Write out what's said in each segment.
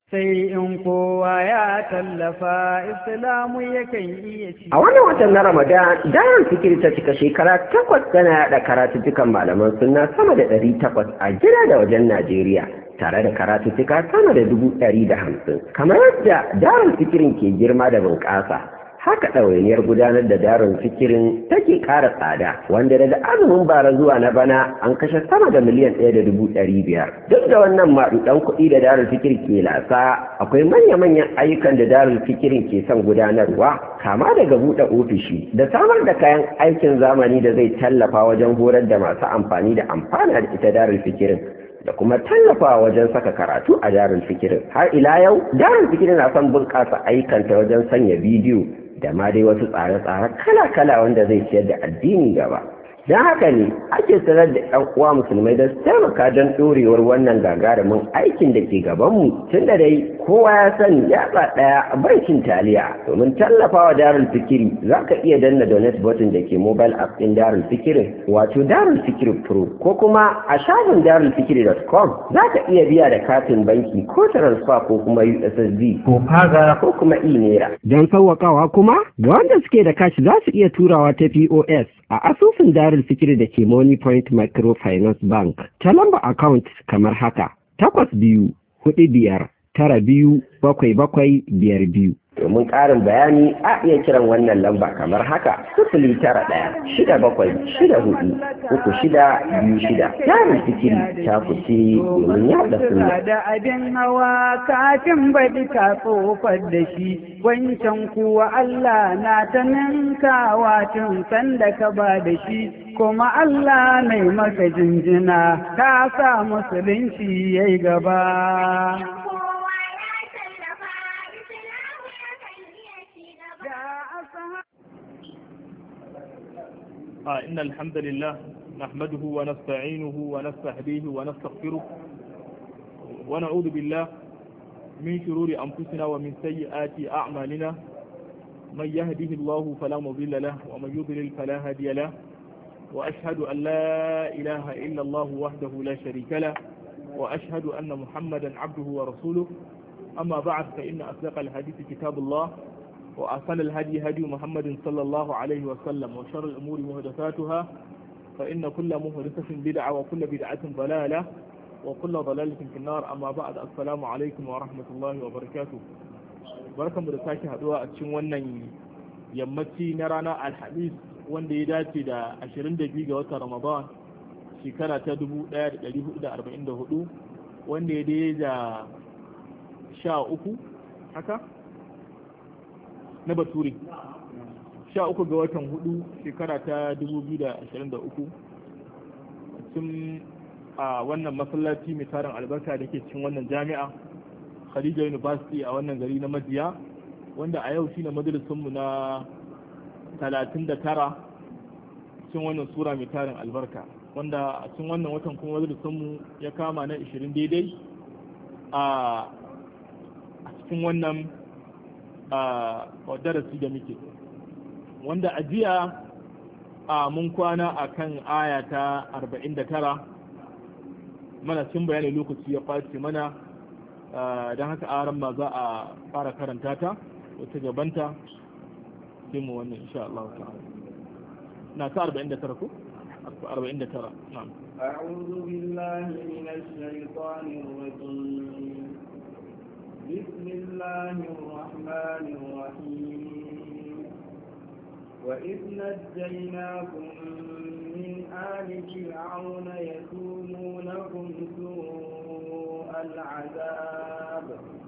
sai in kowa ya tallafa islamu yakan iya ci. A wannan watan na Ramadan, Darul Fikri ta cika shekara 8 tana yada karatuttukan malaman sunna sama da 800 a gida da wajen Najeriya, tare da karatuttuka sama da 150. Kamar yadda Darul Fikrin ke girma da bunƙasa, haka ɗawainiyar gudanar da Darul Fikirin take ƙara tsada, wanda daga azumin bara zuwa na bana an kashe sama da miliyan 1.500. Duk da wannan maɗuɗan kuɗi da Darul Fikir ke lasa, akwai manya-manyan ayyukan da Darul Fikirin ke son gudanarwa, kama daga buɗe ofishi da samar da kayan aikin zamani da zai tallafa wajen horar da masu amfani da amfana da ita Darul Fikirin, da kuma tallafawa wajen saka karatu a Darul Fikirin. Har ila yau, Darul Fikirin na son bunƙasa ayyukanta wajen sanya bidiyo da ma dai wasu tsare-tsare kala-kala wanda zai ciyar da addini gaba. Don haka ne ake sanar da 'yan uwa musulmai da su taimaka don ɗorewar wannan gagarumin aikin da ke gabanmu, tun da dai kowa ya sani yatsa ɗaya bankin taliya. Domin tallafawa Darul Fikiri za ka iya danna donate button da ke mobile app ɗin Darul Fikirin, wato Darul Fikiri Pro, ko kuma a shafin darulfikiri.com za ka iya biya da katin banki ko transfer ko kuma USSD ko faga ko kuma e-naira. Don sauwaƙawa kuma ga wanda suke da kashi za su iya turawa ta POS a asusun Darul Fikiri da ke Money Point Microfinance Bank ta lamba account kamar haka: 8245927752. Domin ƙarin bayani a iya kiran wannan lamba kamar haka: 09167643626. Darul Fikiri ta kuce domin yaɗa sunna. Da abin hawa kafin baɗi ka tsofar da shi, wancan kuwa Allah na ta ninkawa tun sanda ka ba da shi, kuma Allah mai maka jinjina ka sa musulunci yayi gaba. إن الحمد لله نحمده ونستعينه ونستهديه ونستغفره ونعوذ بالله من شرور أنفسنا ومن سيئات أعمالنا. من يهده الله فلا مضل له ومن يضلل فلا هادي له، وأشهد أن لا إله إلا الله وحده لا شريك له، وأشهد أن محمدا عبده ورسوله. أما بعد، فإن أصدق الحديث كتاب الله، وأحسن الهدي هدي محمد صلى الله عليه وسلم، وشر الأمور محدثاتها، فإن كل محدثة بدعة وكل بدعة ضلالة وكل ضلالة في النار. أما بعد، السلام عليكم ورحمة الله وبركاته. بركة مدساكي هدواء أتشوانا يمتي نرانا الحديث wanda ya dace da 22 ga watan Ramadan shekara ta 1444, wanda ya dace da 13 haka na Bature, 13 ga watan 4 shekara ta 2023, cikin a wannan masallaci mai tarin albarka da ke cikin wannan jami'a Khadija University a wannan gari na Madiya, wanda a yau shine majalisunmu na 39 cikin wannan sura mai tarin albarka, wanda a cikin wannan watan kuma majalisunmu ya kama na 20 daidai a cikin wannan darasi da muke, wanda a jiya mun kwana a kan aya ta 49. mana cin bayani lokaci ya kwace mana, don haka aran ma za a fara karanta ta wata gabanta sai mu wannan insha Allah ta'ala. na ta 49 ko 49. na'am. a'udhu billahi minash shaitanir rajim. bismillahir rahmanir rahim. wa idh najjaynakum min ali fir'auna yasumunakum su'al 'adab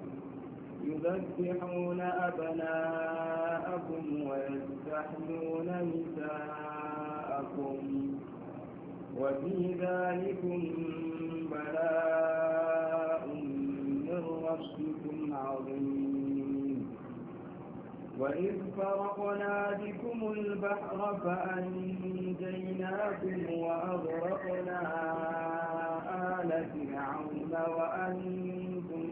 يذبحون أبناءكم ويستحيون نساءكم وفي ذلكم بلاء من ربكم عظيم. وإذ فرقنا بكم البحر فأنجيناكم وأغرقنا آل فرعون وأنتم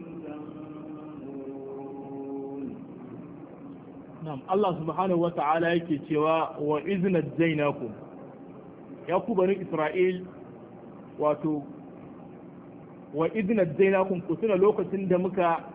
Na'am, Allah subhanahu wa ta'ala yake cewa wa iznat zainakum, ya ku bani Isra'il, wato wa iznat zainakum, ku tuna lokacin da muka